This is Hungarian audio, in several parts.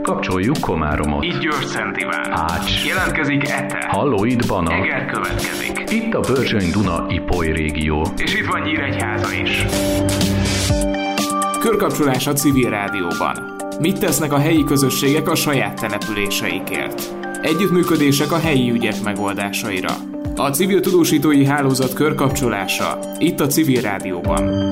Kapcsoljuk Komáromot. Itt György-Szent Iván. Ács. Jelentkezik Ete. Halló, itt Bana. Eger következik. Itt a Börzsöny-Duna-Ipoly régió. És itt van Nyíregyháza is. Körkapcsolás a civil rádióban. Mit tesznek a helyi közösségek a saját településeikért? Együttműködések a helyi ügyek megoldásaira. A civil tudósítói hálózat körkapcsolása itt a civil rádióban.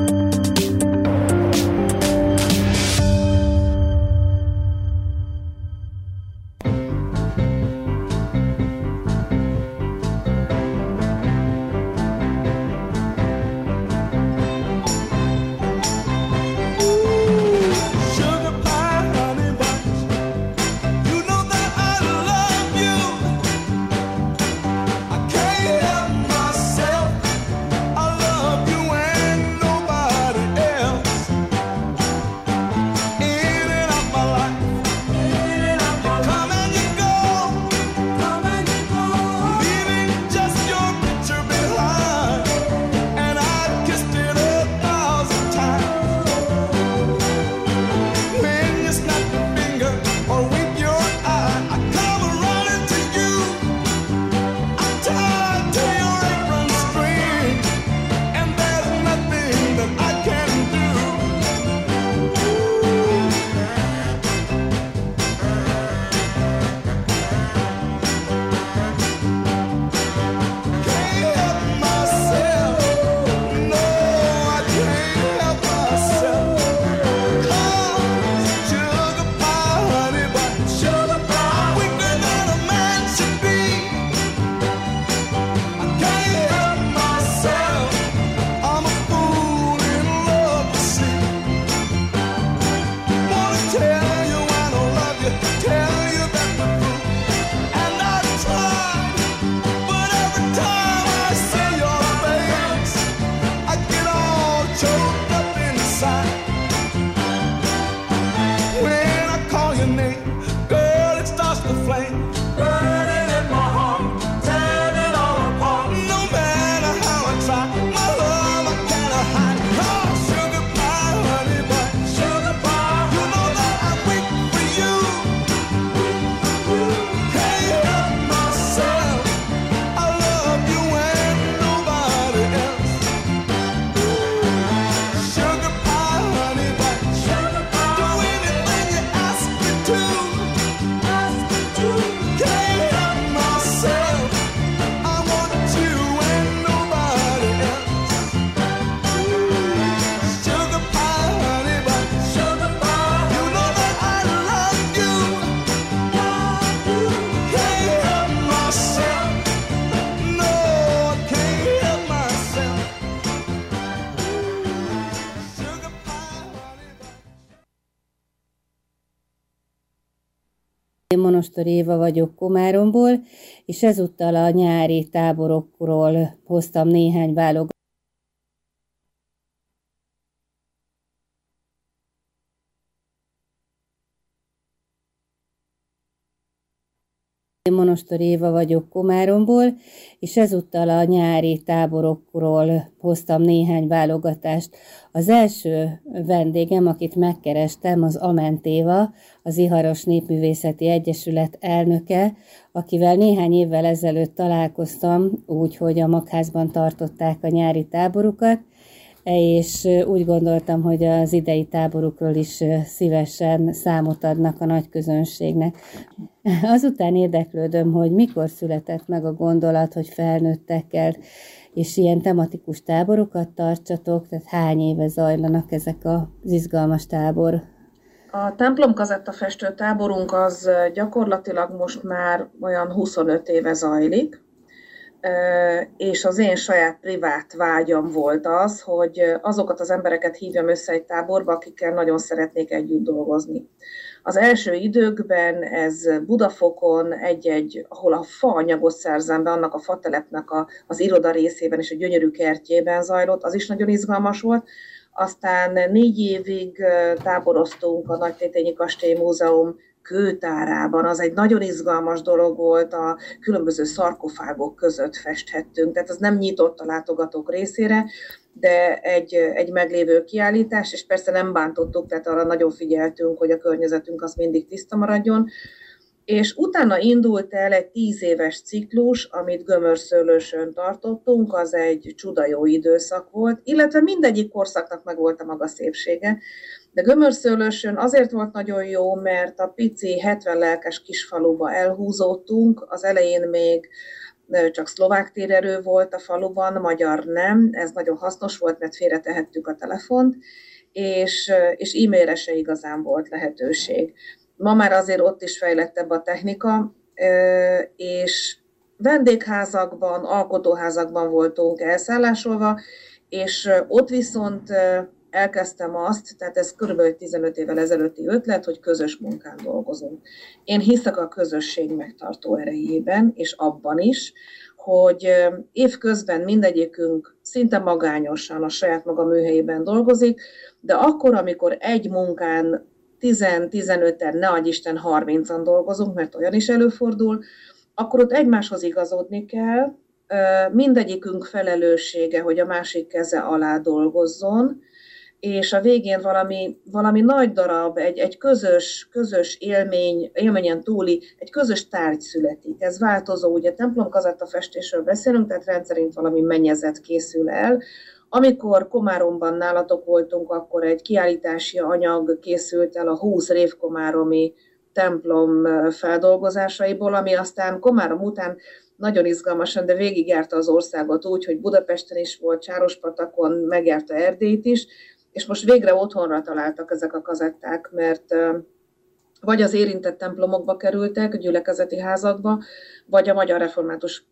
Én Monostor Éva vagyok Komáromból, és ezúttal a nyári táborokról hoztam néhány válogatást. Én Monostor Éva vagyok Komáromból, és ezúttal a nyári táborokról hoztam néhány válogatást. Az első vendégem, akit megkerestem, az Ament Éva, az Iharos Népművészeti Egyesület elnöke, akivel néhány évvel ezelőtt találkoztam, úgy, hogy a Magházban tartották a nyári táborukat, és úgy gondoltam, hogy az idei táborukról is szívesen számot adnak a nagy közönségnek. Azután érdeklődöm, hogy mikor született meg a gondolat, hogy felnőttekkel és ilyen tematikus táborokat tartsatok, tehát hány éve zajlanak ezek az izgalmas tábor? A templom kazettafestő táborunk az gyakorlatilag most már olyan 25 éve zajlik, és az én saját privát vágyam volt az, hogy azokat az embereket hívjam össze egy táborba, akikkel nagyon szeretnék együtt dolgozni. Az első időkben ez Budafokon, ahol a faanyagot szerzem be, annak a fatelepnek az iroda részében és a gyönyörű kertjében zajlott, az is nagyon izgalmas volt. Aztán 4 évig táboroztunk a Nagytétényi Kastély Múzeum kőtárában, az egy nagyon izgalmas dolog volt, a különböző szarkofágok között festhettünk, tehát az nem nyitott a látogatók részére, de egy meglévő kiállítás, és persze nem bántottuk, tehát arra nagyon figyeltünk, hogy a környezetünk az mindig tiszta maradjon. És utána indult el egy 10 éves ciklus, amit Gömör-Szőlősön tartottunk, az egy csuda jó időszak volt, illetve mindegyik korszaknak meg volt a maga szépsége. De Gömör-Szőlősön azért volt nagyon jó, mert a pici 70 lelkes kisfaluba elhúzódtunk, az elején még csak szlovák térerő volt a faluban, magyar nem, ez nagyon hasznos volt, mert félretehettük a telefont, és e-mailre se igazán volt lehetőség. Ma már azért ott is fejlettebb a technika, és vendégházakban, alkotóházakban voltunk elszállásolva, és ott viszont elkezdtem azt, tehát ez kb. 15 évvel ezelőtti ötlet, hogy közös munkán dolgozunk. Én hiszek a közösség megtartó erejében, és abban is, hogy évközben mindegyikünk szinte magányosan a saját maga műhelyében dolgozik, de akkor, amikor egy munkán 10-15-en, ne adj Isten 30-an dolgozunk, mert olyan is előfordul, akkor ott egymáshoz igazodni kell, mindegyikünk felelőssége, hogy a másik keze alá dolgozzon, és a végén valami nagy darab, egy közös élményen túli, egy közös tárgy születik. Ez változó, ugye templomkazettafestésről beszélünk, tehát rendszerint valami mennyezet készül el. Amikor Komáromban nálatok voltunk, akkor egy kiállítási anyag készült el a 20 révkomáromi templom feldolgozásaiból, ami aztán Komárom után nagyon izgalmasan, de végigjárta az országot úgy, hogy Budapesten is volt, Sárospatakon, megjárta Erdélyt is, és most végre otthonra találtak ezek a kazetták, mert vagy az érintett templomokba kerültek, gyülekezeti házakba, vagy a Magyar Református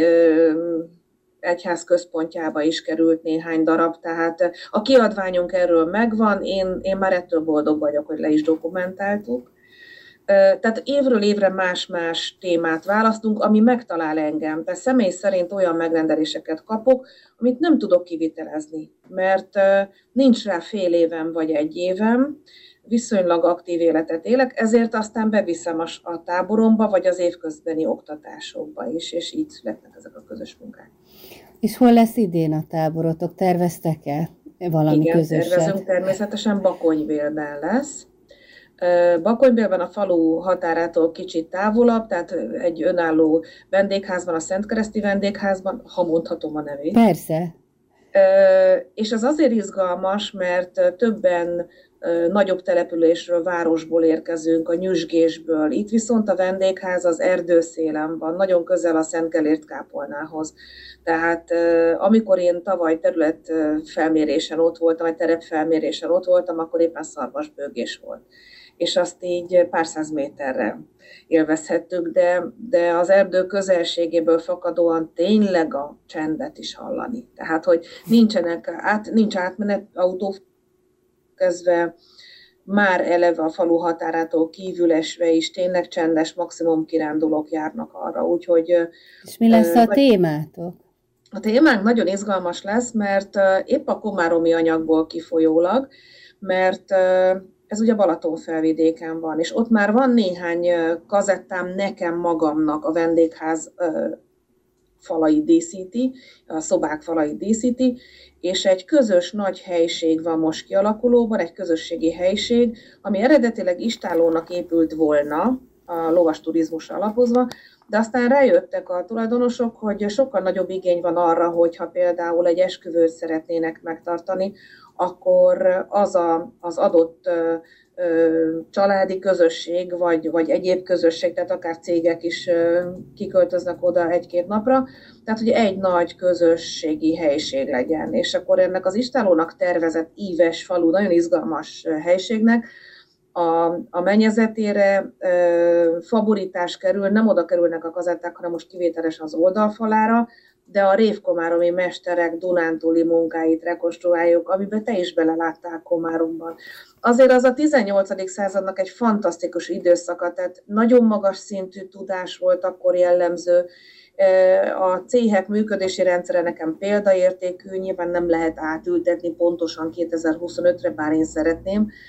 Egyház központjába is került néhány darab, tehát a kiadványunk erről megvan, én már ettől boldog vagyok, hogy le is dokumentáltuk. Tehát évről évre más-más témát választunk, ami megtalál engem, de személy szerint olyan megrendeléseket kapok, amit nem tudok kivitelezni, mert nincs rá fél évem vagy egy évem, viszonylag aktív életet élek, ezért aztán beviszem a táboromba, vagy az évközbeni oktatásokba is, és így születnek ezek a közös munkák. És hol lesz idén a táborotok? Terveztek-e valami közöset? Igen, tervezünk, természetesen Bakonybélben lesz. Bakonybélben a falu határától kicsit távolabb, tehát egy önálló vendégházban, a Szentkereszti vendégházban, ha mondhatom a nevét. Persze. És az azért izgalmas, mert többen nagyobb településről, városból érkezünk, a Nyüzsgésből. Itt viszont a vendégház az erdőszélen van, nagyon közel a Szent Gellért kápolnához. Tehát amikor én tavaly területfelmérésen ott voltam, vagy terepfelmérésen ott voltam, akkor éppen szarvasbőgés volt. És azt így pár száz méterre élvezhettük, de az erdő közelségéből fakadóan tényleg a csendet is hallani. Tehát, hogy nincs átmenet autó kezdve, már eleve a falu határától kívül esve is tényleg csendes, maximum kirándulók járnak arra. Úgyhogy, és mi lesz a témátok? A témánk nagyon izgalmas lesz, mert épp a komáromi anyagból kifolyólag, mert ez ugye Balatonfelvidéken van, és ott már van néhány kazettám nekem magamnak a vendégház falait díszíti, a szobák falait díszíti, és egy közös nagy helység van most kialakulóban, egy közösségi helység, ami eredetileg istállónak épült volna, a lovas turizmusra alapozva, de aztán rájöttek a tulajdonosok, hogy sokkal nagyobb igény van arra, hogyha például egy esküvőt szeretnének megtartani, akkor az adott családi közösség, vagy egyéb közösség, tehát akár cégek is kiköltöznek oda egy-két napra, tehát hogy egy nagy közösségi helység legyen. És akkor ennek az istállónak tervezett íves falu, nagyon izgalmas helységnek, a mennyezetére faborítás kerül, nem oda kerülnek a kazetták, hanem most kivételes az oldalfalára, de a révkomáromi mesterek dunántúli munkáit rekonstruáljuk, amiben te is beleláttál Komáromban. Azért az a 18. századnak egy fantasztikus időszaka, tehát nagyon magas szintű tudás volt akkor jellemző. A céhek működési rendszere nekem példaértékű, nyilván nem lehet átültetni pontosan 2025-re, bár én szeretném,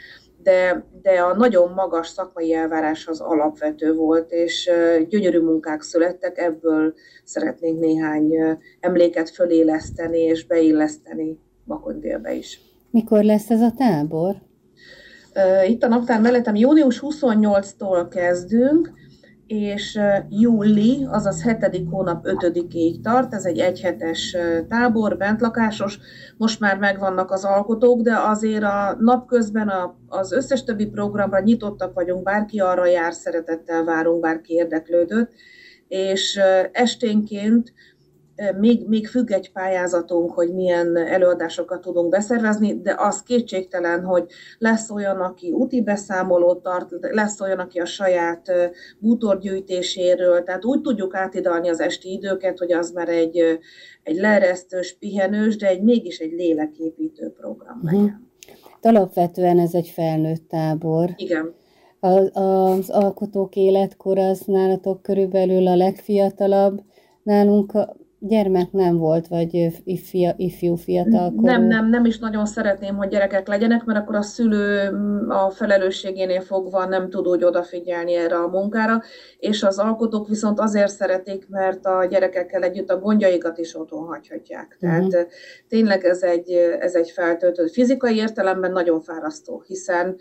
de a nagyon magas szakmai elvárás az alapvető volt, és gyönyörű munkák születtek, ebből szeretnénk néhány emléket föléleszteni és beilleszteni Bakony-délbe is. Mikor lesz ez a tábor? Itt a naptár mellettem június 28-tól kezdünk, és júli, azaz 7. hónap 5-ig tart. Ez egy egyhetes tábor, bentlakásos. Most már megvannak az alkotók, de azért a napközben az összes többi programra nyitottak vagyunk, bárki arra jár, szeretettel várunk, bárki érdeklődött, és esténként még függ egy pályázatunk, hogy milyen előadásokat tudunk beszervezni, de az kétségtelen, hogy lesz olyan, aki úti beszámolót tart, lesz olyan, aki a saját bútorgyűjtéséről, tehát úgy tudjuk átidalni az esti időket, hogy az már egy leeresztős, pihenős, de mégis egy léleképítő program legyen. Alapvetően ez egy felnőtt tábor. Igen. Az alkotók életkor az nálatok körülbelül a legfiatalabb, nálunk gyermek nem volt, vagy ifjú fiatalkorú? Nem is nagyon szeretném, hogy gyerekek legyenek, mert akkor a szülő a felelősségénél fogva nem tud úgy odafigyelni erre a munkára, és az alkotók viszont azért szeretik, mert a gyerekekkel együtt a gondjaikat is otthon hagyhatják. Tehát tényleg ez egy feltöltő. Fizikai értelemben nagyon fárasztó, hiszen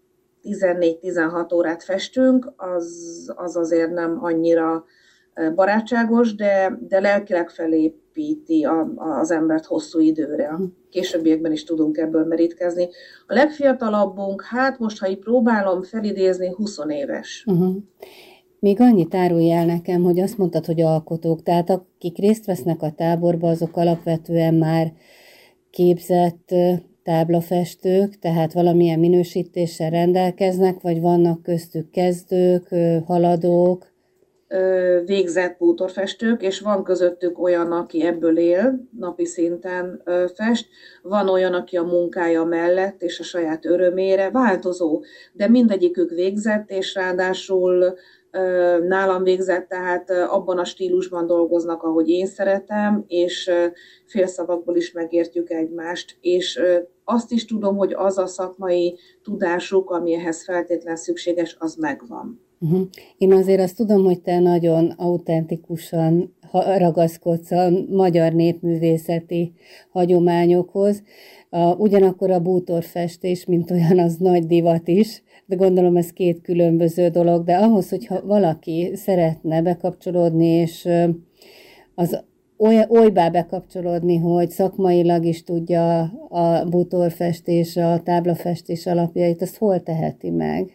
14-16 órát festünk, az azért nem annyira barátságos, de lelkileg felépíti az embert hosszú időre. Későbbiekben is tudunk ebből merítkezni. A legfiatalabbunk, most, ha így próbálom felidézni, 20 éves. Még annyit árulj el nekem, hogy azt mondtad, hogy alkotók, tehát akik részt vesznek a táborba, azok alapvetően már képzett táblafestők, tehát valamilyen minősítéssel rendelkeznek, vagy vannak köztük kezdők, haladók? Végzett bútorfestők, és van közöttük olyan, aki ebből él, napi szinten fest, van olyan, aki a munkája mellett és a saját örömére, változó, de mindegyikük végzett, és ráadásul nálam végzett, tehát abban a stílusban dolgoznak, ahogy én szeretem, és félszavakból is megértjük egymást, és azt is tudom, hogy az a szakmai tudásuk, ami ehhez feltétlen szükséges, az megvan. Én azért azt tudom, hogy te nagyon autentikusan ragaszkodsz a magyar népművészeti hagyományokhoz. Ugyanakkor a bútorfestés, mint olyan, az nagy divat is, de gondolom ez két különböző dolog, de ahhoz, hogyha valaki szeretne bekapcsolódni, és az olybá bekapcsolódni, hogy szakmailag is tudja a bútorfestés, a táblafestés alapjait, azt hol teheti meg?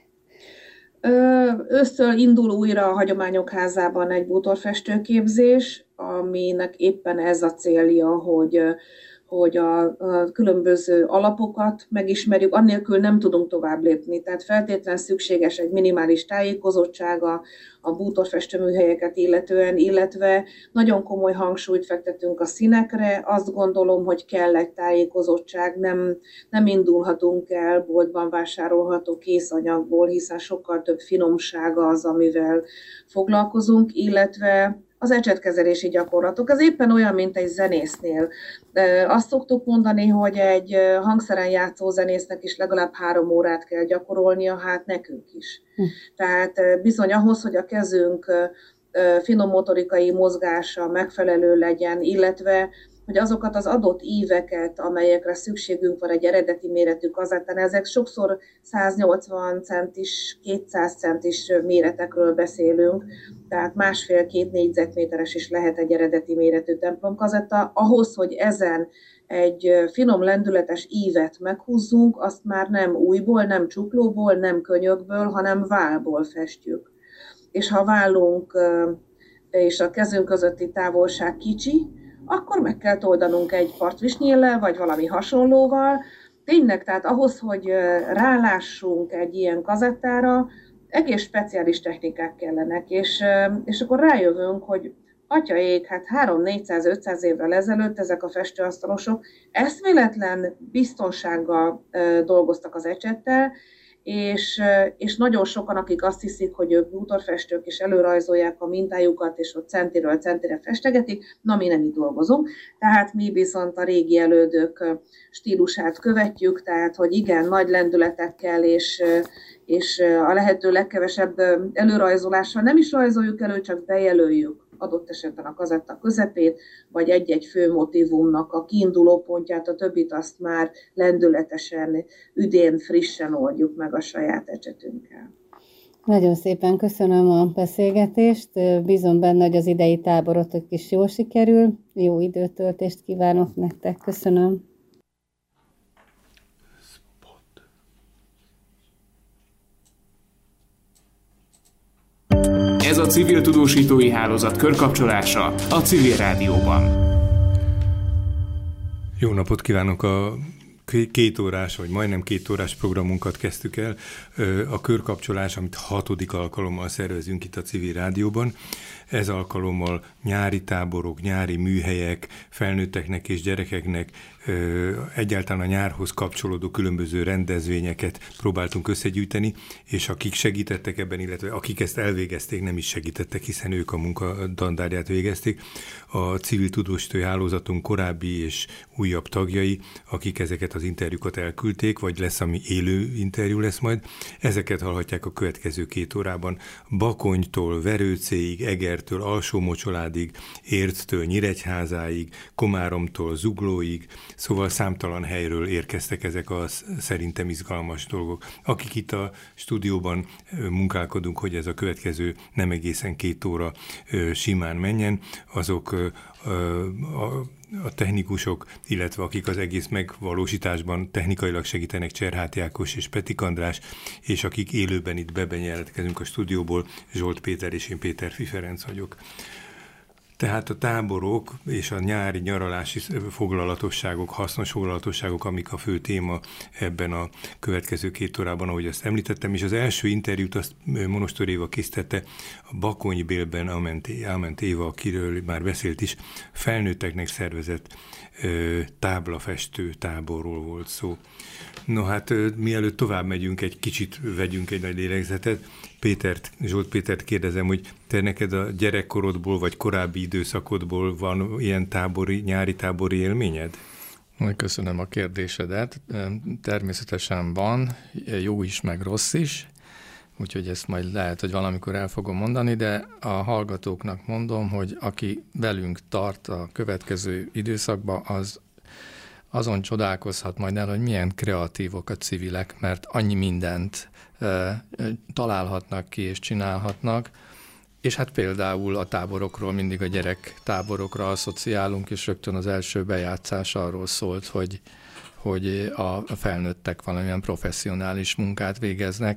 Ősztől indul újra a Hagyományok Házában egy bútorfestőképzés, aminek éppen ez a célja, hogy a különböző alapokat megismerjük, annélkül nem tudunk tovább lépni. Tehát feltétlen szükséges egy minimális tájékozottsága a bútorfestőműhelyeket illetően, illetve nagyon komoly hangsúlyt fektetünk a színekre. Azt gondolom, hogy kell egy tájékozottság, nem indulhatunk el boltban vásárolható készanyagból, hiszen sokkal több finomsága az, amivel foglalkozunk, illetve az ecsetkezelési gyakorlatok. Ez éppen olyan, mint egy zenésznél. Azt szoktuk mondani, hogy egy hangszeren játszó zenésznek is legalább 3 órát kell gyakorolnia, nekünk is. Tehát bizony ahhoz, hogy a kezünk finom motorikai mozgása megfelelő legyen, illetve hogy azokat az adott íveket, amelyekre szükségünk van egy eredeti méretű kazettán, ezek sokszor 180 centis, 200 centis méretekről beszélünk, tehát 1,5-2 négyzetméteres is lehet egy eredeti méretű templomkazetta. Ahhoz, hogy ezen egy finom lendületes ívet meghúzzunk, azt már nem ujjból, nem csuklóból, nem könyökből, hanem vállból festjük. És ha a vállunk és a kezünk közötti távolság kicsi, akkor meg kell oldanunk egy partvisnyéllel, vagy valami hasonlóval. Tényleg, tehát ahhoz, hogy rálássunk egy ilyen kazettára, egész speciális technikák kellenek, és akkor rájövünk, hogy atyaék, 300-400-500 évvel ezelőtt ezek a festőasztalosok eszméletlen biztonsággal dolgoztak az ecsettel, és nagyon sokan, akik azt hiszik, hogy ők bútorfestők, és előrajzolják a mintájukat, és ott centiről centire festegetik, na mi nem így dolgozunk. Tehát mi viszont a régi elődök stílusát követjük, tehát hogy igen, nagy lendületekkel és a lehető legkevesebb előrajzolással nem is rajzoljuk elő, csak bejelöljük adott esetben a kazetta közepét, vagy egy-egy fő motívumnak a kiinduló pontját, a többit azt már lendületesen, üdén, frissen oldjuk meg a saját ecsetünkkel. Nagyon szépen köszönöm a beszélgetést, bízom benne, hogy az idei táborotok is jól sikerül, jó időtöltést kívánok nektek, köszönöm. Ez a Civil Tudósítói Hálózat körkapcsolása a Civil Rádióban. Jó napot kívánok! A 2 órás, vagy majdnem 2 órás programunkat kezdtük el. A körkapcsolás, amit 6. alkalommal szervezünk itt a Civil Rádióban. Ez alkalommal nyári táborok, nyári műhelyek, felnőtteknek és gyerekeknek egyáltalán a nyárhoz kapcsolódó különböző rendezvényeket próbáltunk összegyűjteni, és akik segítettek ebben, illetve akik ezt elvégezték, nem is segítettek, hiszen ők a munka dandárját végezték. A Civil Tudósítói Hálózatunk korábbi és újabb tagjai, akik ezeket az interjúkat elküldték, vagy lesz, ami élő interjú lesz majd, ezeket hallhatják a következő 2 órában. Bakonytól, Verőcéig, Egertől, Alsó-Mocsoládig, Érctől, Nyíregyházáig, Komáromtól, Zuglóig, szóval számtalan helyről érkeztek ezek a szerintem izgalmas dolgok. Akik itt a stúdióban munkálkodunk, hogy ez a következő nem egészen 2 óra simán menjen, azok a technikusok, illetve akik az egész megvalósításban technikailag segítenek, Cserháti Ákos és Petik András, és akik élőben itt bejelentkezünk a stúdióból, Zsolt Péter és én Péterfi Ferenc vagyok. Tehát a táborok és a nyári nyaralási foglalatosságok, hasznos foglalatosságok, amik a fő téma ebben a következő 2 órában, ahogy ezt említettem, és az első interjút azt Monostor Éva készítette, a Bakonybélben Ament Éva, akiről már beszélt is, felnőtteknek szervezett táblafestő táborról volt szó. No hát, mielőtt tovább megyünk, egy kicsit vegyünk egy nagy lélegzetet. Zsolt Pétert kérdezem, hogy te neked a gyerekkorodból, vagy korábbi időszakodból van ilyen nyári tábori élményed? Köszönöm a kérdésedet. Természetesen van, jó is, meg rossz is, úgyhogy ezt majd lehet, hogy valamikor el fogom mondani, de a hallgatóknak mondom, hogy aki velünk tart a következő időszakban, azon csodálkozhat majd el, hogy milyen kreatívok a civilek, mert annyi mindent találhatnak ki és csinálhatnak, és hát például a táborokról mindig a gyerek táborokra asszociálunk, és rögtön az első bejátszás arról szólt, hogy a felnőttek valamilyen professzionális munkát végeznek,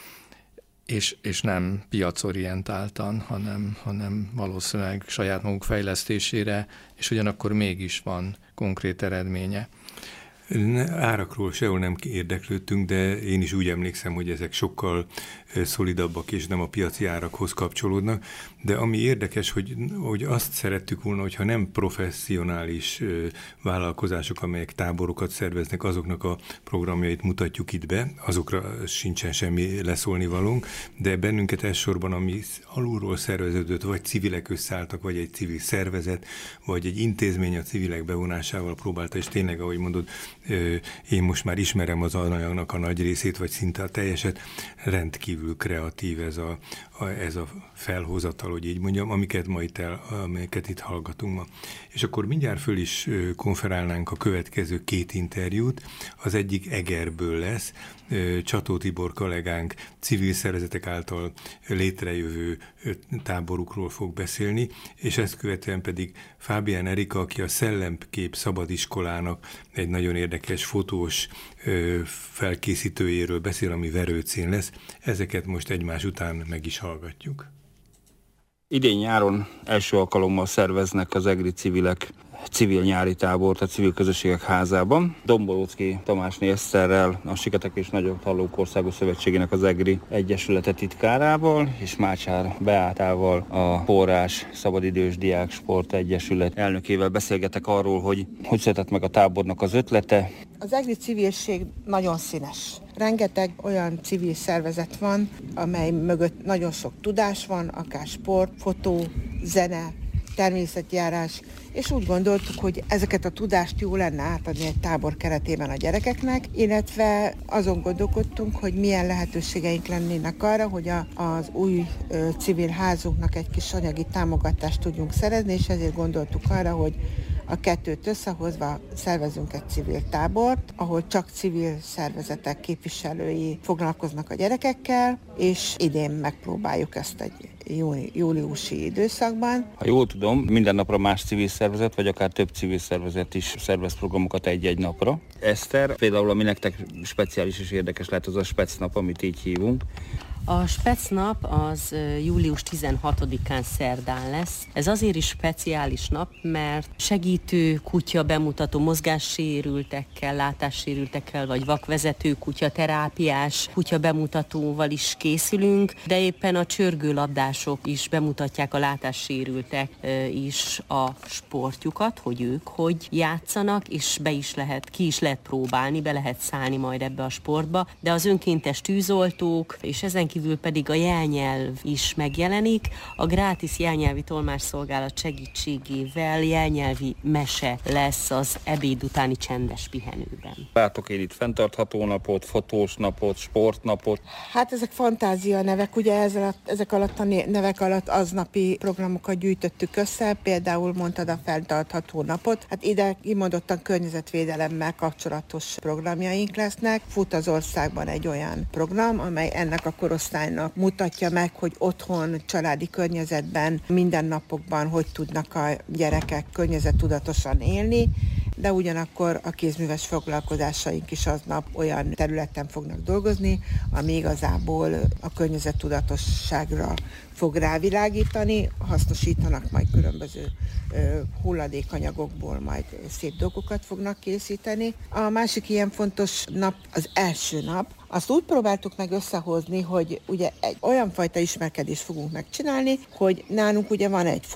és nem piacorientáltan, hanem valószínűleg saját maguk fejlesztésére, és ugyanakkor mégis van konkrét eredménye. Árakról sehol nem érdeklődtünk, de én is úgy emlékszem, hogy ezek sokkal szolidabbak, és nem a piaci árakhoz kapcsolódnak. De ami érdekes, hogy azt szerettük volna, hogyha nem professzionális vállalkozások, amelyek táborokat szerveznek, azoknak a programjait mutatjuk itt be, azokra sincsen semmi leszólnivalónk, de bennünket elsősorban, ami alulról szerveződött, vagy civilek összeálltak, vagy egy civil szervezet, vagy egy intézmény a civilek bevonásával próbálta, és tényleg, ahogy mondod, én most már ismerem az anyagnak a nagy részét, vagy szinte a teljeset, rendkívül kreatív ez a felhozatal, hogy így mondjam, amiket itt hallgatunk ma. És akkor mindjárt föl is konferálnánk a következő 2 interjút. Az egyik Egerből lesz, Csató Tibor kollégánk civil szervezetek által létrejövő táborukról fog beszélni, és ezt követően pedig Fábián Erika, aki a Szellemkép Szabadiskolának egy nagyon érdekes fotós felkészítőjéről beszél, ami Verőcén lesz. Ezeket most egymás után meg is hallgatjuk. Idén nyáron első alkalommal szerveznek az egri civilek civil nyári tábort a Civil Közösségek Házában. Domboróczki Tamásné Eszterrel, a Siketek és Nagyobb Tallók Országos Szövetségének az EGRI Egyesülete titkárával, és Mácsár Beátával, a Forrás Szabadidős Diák Sport Egyesület elnökével beszélgetek arról, hogy született meg a tábornak az ötlete. Az egri civilség nagyon színes. Rengeteg olyan civil szervezet van, amely mögött nagyon sok tudás van, akár sport, fotó, zene, természetjárás, és úgy gondoltuk, hogy ezeket a tudást jó lenne átadni egy tábor keretében a gyerekeknek, illetve azon gondolkodtunk, hogy milyen lehetőségeink lennének arra, hogy az új civil házunknak egy kis anyagi támogatást tudjunk szerezni, és ezért gondoltuk arra, hogy a kettőt összehozva szervezünk egy civil tábort, ahol csak civil szervezetek képviselői foglalkoznak a gyerekekkel, és idén megpróbáljuk ezt egy júliusi időszakban. Ha jól tudom, minden napra más civil szervezet, vagy akár több civil szervezet is szervez programokat egy-egy napra. Eszter, például ami nektek speciális és érdekes lehet, az a Specnap, amit így hívunk. A Specnap az július 16-án szerdán lesz. Ez azért is speciális nap, mert segítő kutya bemutató mozgássérültekkel, látássérültekkel, vagy vakvezető kutya, terápiás kutya bemutatóval is készülünk, de éppen a csörgőlabdások is bemutatják, a látássérültek is a sportjukat, hogy ők hogy játszanak, és ki is lehet próbálni, be lehet szállni majd ebbe a sportba, de az önkéntes tűzoltók, és ezen kívül pedig a jelnyelv is megjelenik. A grátis jelnyelvi tolmácsszolgálat segítségével jelnyelvi mese lesz az ebéd utáni csendes pihenőben. Látok én itt fenntartható napot, fotós napot, sportnapot. Hát ezek fantázia nevek, ugye ezek alatt a nevek alatt aznapi programokat gyűjtöttük össze, például mondtad a fenntartható napot. Hát ide kimondottan környezetvédelemmel kapcsolatos programjaink lesznek. Fut az országban egy olyan program, amely ennek a korosztálynak mutatja meg, hogy otthon, családi környezetben, mindennapokban hogy tudnak a gyerekek környezettudatosan élni, de ugyanakkor a kézműves foglalkozásaink is aznap olyan területen fognak dolgozni, ami igazából a környezettudatosságra fog rávilágítani, hasznosítanak majd különböző hulladékanyagokból, majd szép dolgokat fognak készíteni. A másik ilyen fontos nap az első nap. Azt úgy próbáltuk meg összehozni, hogy ugye egy olyan fajta ismerkedést fogunk megcsinálni, hogy nálunk ugye van egy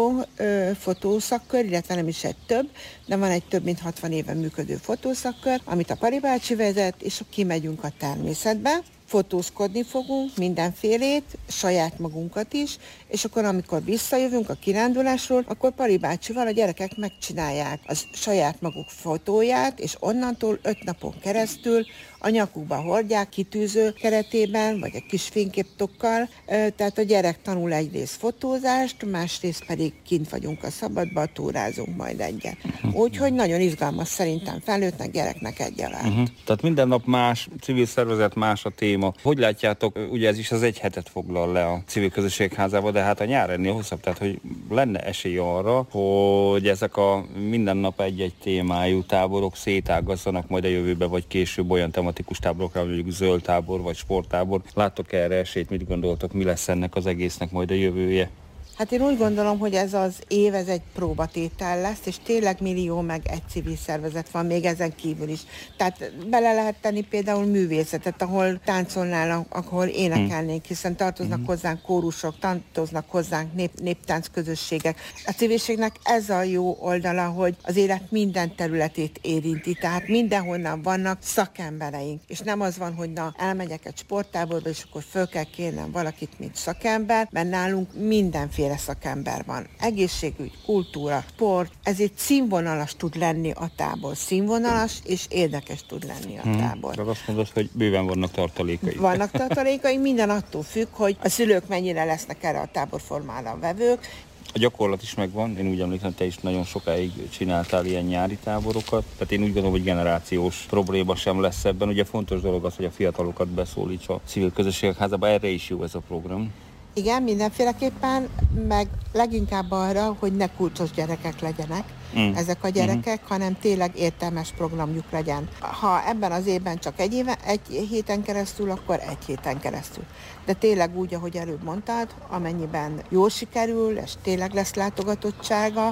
fotószakkör, illetve nem is egy több, de van egy több mint 60 éve működő fotószakkör, amit a Pali bácsi vezet, és kimegyünk a természetbe. Fotózkodni fogunk mindenfélét, saját magunkat is, és akkor amikor visszajövünk a kirándulásról, akkor Pali bácsival a gyerekek megcsinálják a saját maguk fotóját, és onnantól 5 napon keresztül a nyakukba hordják kitűző keretében, vagy egy kis fényképtokkal, tehát a gyerek tanul egyrészt fotózást, másrészt pedig kint vagyunk a szabadba, túrázunk majd egyet. Úgyhogy nagyon izgalmas szerintem felnőttnek, gyereknek egyaránt. Tehát minden nap más, civil szervezet más a téma. Hogy látjátok, ugye ez is az egy hetet foglal le a civil közösségházába, de hát a nyár ennél hosszabb, tehát hogy lenne esély arra, hogy ezek a minden nap egy-egy témájú táborok szétágazzanak majd a jövőbe, vagy később olyan tematikus táborokra, mondjuk zöld tábor, vagy sporttábor. Láttok erre esélyt, mit gondoltok, mi lesz ennek az egésznek majd a jövője? Hát én úgy gondolom, hogy ez az év, ez egy próbatétel lesz, és tényleg millió meg egy civil szervezet van még ezen kívül is. Tehát bele lehet tenni például művészetet, ahol táncolnának, ahol énekelnénk, hiszen tartoznak hozzánk kórusok, tartoznak hozzánk néptánc közösségek. A civilségnek ez a jó oldala, hogy az élet minden területét érinti, tehát mindenhonnan vannak szakembereink. És nem az van, hogy elmegyek egy sporttáborba, és akkor föl kell kérnem valakit, mint szakember, mert nálunk mindenféle szakember van. Egészségügy, kultúra, sport, ezért színvonalas tud lenni a tábor. Színvonalas és érdekes tud lenni a tábor. De azt mondod, hogy bőven vannak tartalékai. Vannak tartalékai, minden attól függ, hogy a szülők mennyire lesznek erre a táborformára vevők. A gyakorlat is megvan, én úgy emlékszem, te is nagyon sokáig csináltál ilyen nyári táborokat, tehát én úgy gondolom, hogy generációs probléma sem lesz ebben. Ugye fontos dolog az, hogy a fiatalokat beszólítsa a civil közösségek házába, erre is jó ez a program. Igen, mindenféleképpen, meg leginkább arra, hogy ne kulcsos gyerekek legyenek ezek a gyerekek, hanem tényleg értelmes programjuk legyen. Ha ebben az évben csak egy héten keresztül, akkor egy héten keresztül. De tényleg úgy, ahogy előbb mondtad, amennyiben jól sikerül, és tényleg lesz látogatottsága,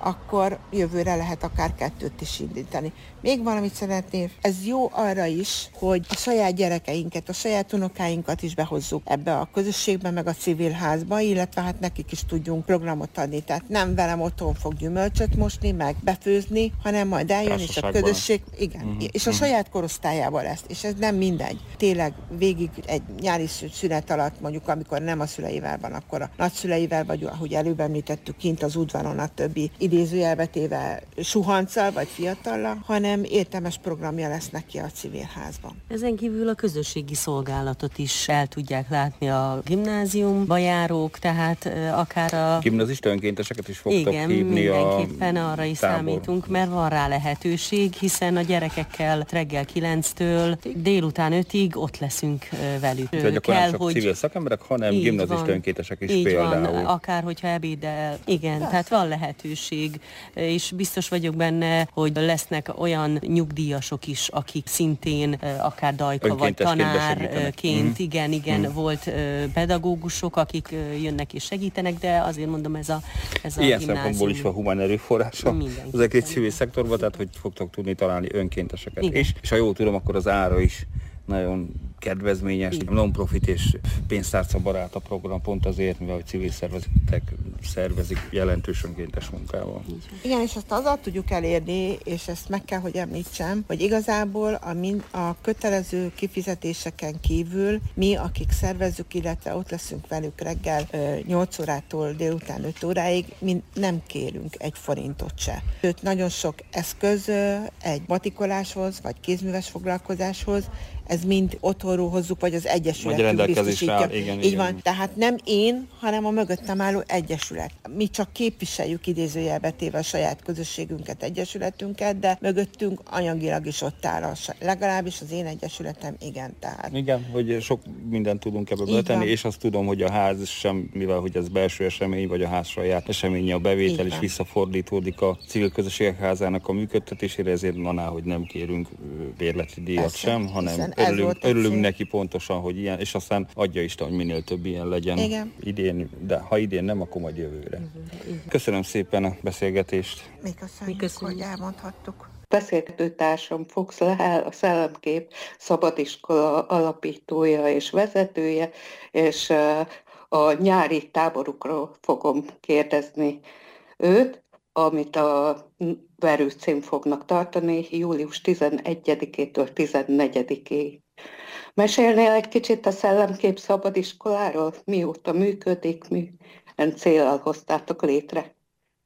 akkor jövőre lehet akár 2 is indítani. Még valamit szeretnék, ez jó arra is, hogy a saját gyerekeinket, a saját unokáinkat is behozzuk ebbe a közösségbe, meg a civil házba, illetve hát nekik is tudjunk programot adni. Tehát nem velem otthon fog gyümölcsöt mosni, meg befőzni, hanem majd eljön, és a közösség, igen, és a saját korosztályával lesz. És ez nem mindegy. Tényleg végig egy nyári szünet alatt, mondjuk amikor nem a szüleivel van, akkor a nagyszüleivel, vagy ahogy előbb említettük, kint az udvaron a többi idézőjelbetéve suhanccal, vagy fiatallal, hanem értelmes programja lesz neki a civil házban. Ezen kívül a közösségi szolgálatot is el tudják látni a gimnáziumba járók, tehát akár a... Gimnazista önkénteseket is fogtok hívni mindenképpen arra is számítunk, mert van rá lehetőség, hiszen a gyerekekkel reggel 9-től délután 5-ig ott leszünk velük. Tehát akkor nem csak civil szakemberek, hanem gimnazista önkéntesek is így például. Van, akár hogyha ebéddel, igen, tehát van lehetőség, és biztos vagyok benne, hogy lesznek olyan nyugdíjasok is, akik szintén akár dajka vagy tanárként, igen, volt pedagógusok, akik jönnek és segítenek, de azért mondom, ez a ilyen gimnázium. Szempontból is van humán erőforrása az egész civil szektorban, tehát hogy fogtok tudni találni önkénteseket is. És ha jól tudom, akkor az ára is nagyon kedvezményes, non-profit és pénztárcabarát a program, pont azért, mivel hogy civil szervezetek szervezik jelentős önkéntes munkával. Igen, és ezt azzal tudjuk elérni, és ezt meg kell, hogy említsem, hogy igazából a kötelező kifizetéseken kívül mi, akik szervezzük, illetve ott leszünk velük reggel 8 órától délután 5 óráig, mi nem kérünk egy forintot se. Sőt, nagyon sok eszköz egy batikoláshoz, vagy kézműves foglalkozáshoz, ez mind otthonról hozzuk, vagy az egyesületünk biztosítja. Így van, tehát nem én, hanem a mögöttem álló egyesület. Mi csak képviseljük idézőjelbe téve a saját közösségünket, egyesületünket, de mögöttünk anyagilag is ott áll. Legalábbis az én egyesületem, igen. Tehát. Igen, hogy sok mindent tudunk ebbe betenni, és azt tudom, hogy a ház sem, mivel hogy ez belső esemény, vagy a ház saját eseménye, a bevétel is visszafordítódik a civil közösségek házának a működtetésére, ezért annál, hogy nem kérünk bérleti díjat sem, hanem örülünk neki pontosan, hogy ilyen, és aztán adja Isten, hogy minél több ilyen legyen. Idén, de ha idén nem, akkor majd jövőre. Köszönöm szépen a beszélgetést. Mi köszönjük, hogy elmondhattuk. Beszélgető társam Fuchs Lehel, a Szellemkép szabadiskola alapítója és vezetője, és a nyári táborukról fogom kérdezni őt, amit a Verőcén fognak tartani július 11-től 14-ig. Mesélnél egy kicsit a Szellemkép szabadiskoláról? Mióta működik, milyen céllal hoztátok létre?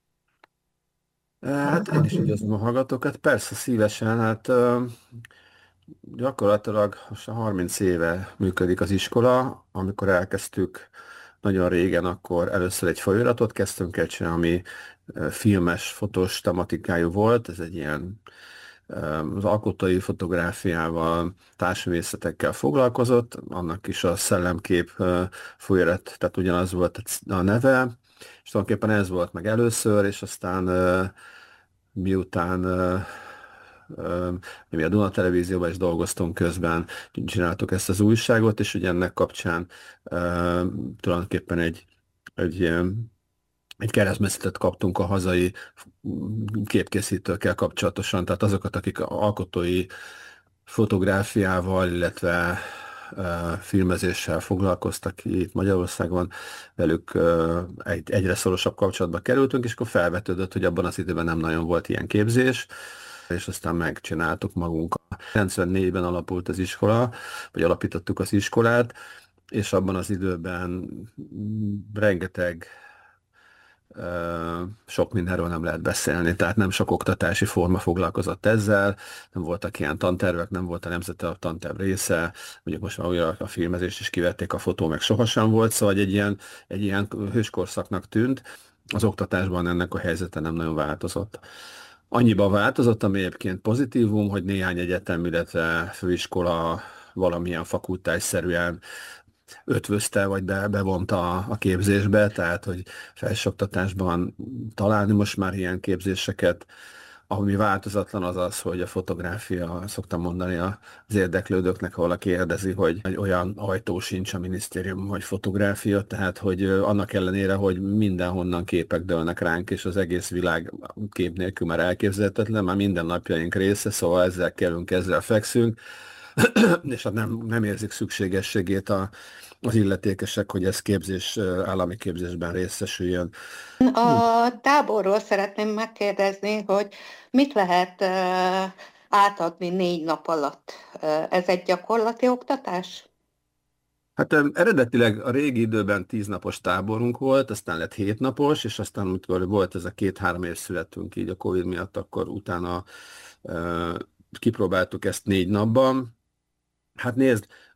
Hát én is üdvözlöm a hallgatókat, persze szívesen, hát gyakorlatilag most 30 éve működik az iskola. Amikor elkezdtük nagyon régen, akkor először egy folyóiratot kezdtünk el csinálni, ami filmes, fotós tematikájú volt. Ez egy ilyen az alkotói fotográfiával, társművészetekkel foglalkozott, annak is a Szellemkép folyóirat, tehát ugyanaz volt a neve, és tulajdonképpen ez volt meg először, és aztán miután mi a Duna Televízióban is dolgoztunk közben, csináltuk ezt az újságot, és ugye ennek kapcsán tulajdonképpen egy keresztmetszetet kaptunk a hazai képkészítőkkel kapcsolatosan, tehát azokat, akik alkotói fotográfiával, illetve filmezéssel foglalkoztak itt Magyarországon, velük egyre szorosabb kapcsolatba kerültünk, és akkor felvetődött, hogy abban az időben nem nagyon volt ilyen képzés, és aztán megcsináltuk magunk. 94-ben alapult az iskola, vagy alapítottuk az iskolát, és abban az időben rengeteg sok mindenről nem lehet beszélni, tehát nem sok oktatási forma foglalkozott ezzel, nem voltak ilyen tantervek, nem volt a nemzeti tanterv része, mondjuk most már újra a filmezést is kivették, a fotó meg sohasem volt, szóval egy ilyen hőskorszaknak tűnt. Az oktatásban ennek a helyzete nem nagyon változott. Annyiban változott, ami egyébként pozitívum, hogy néhány egyetem, illetve főiskola valamilyen fakultásszerűen ötvözte, vagy bevonta a képzésbe, tehát hogy felsőoktatásban találni most már ilyen képzéseket, Ami változatlan az az, hogy a fotográfia, szoktam mondani az érdeklődőknek, ha valaki kérdezi, hogy egy olyan ajtó sincs a minisztérium, hogy fotográfia, tehát hogy annak ellenére, hogy mindenhonnan képek dőlnek ránk, és az egész világ kép nélkül már elképzelhetetlen, már minden napjaink része, szóval ezzel kelünk, ezzel fekszünk, és hát nem érzik szükségességét az illetékesek, hogy ez állami képzésben részesüljön. A táborról szeretném megkérdezni, hogy mit lehet átadni 4 nap alatt? Ez egy gyakorlati oktatás? Hát eredetileg a régi időben 10 napos táborunk volt, aztán lett 7 napos, és aztán amikor volt ez a 2-3 év születünk így a Covid miatt, akkor utána kipróbáltuk ezt 4 napban. Hát nézd,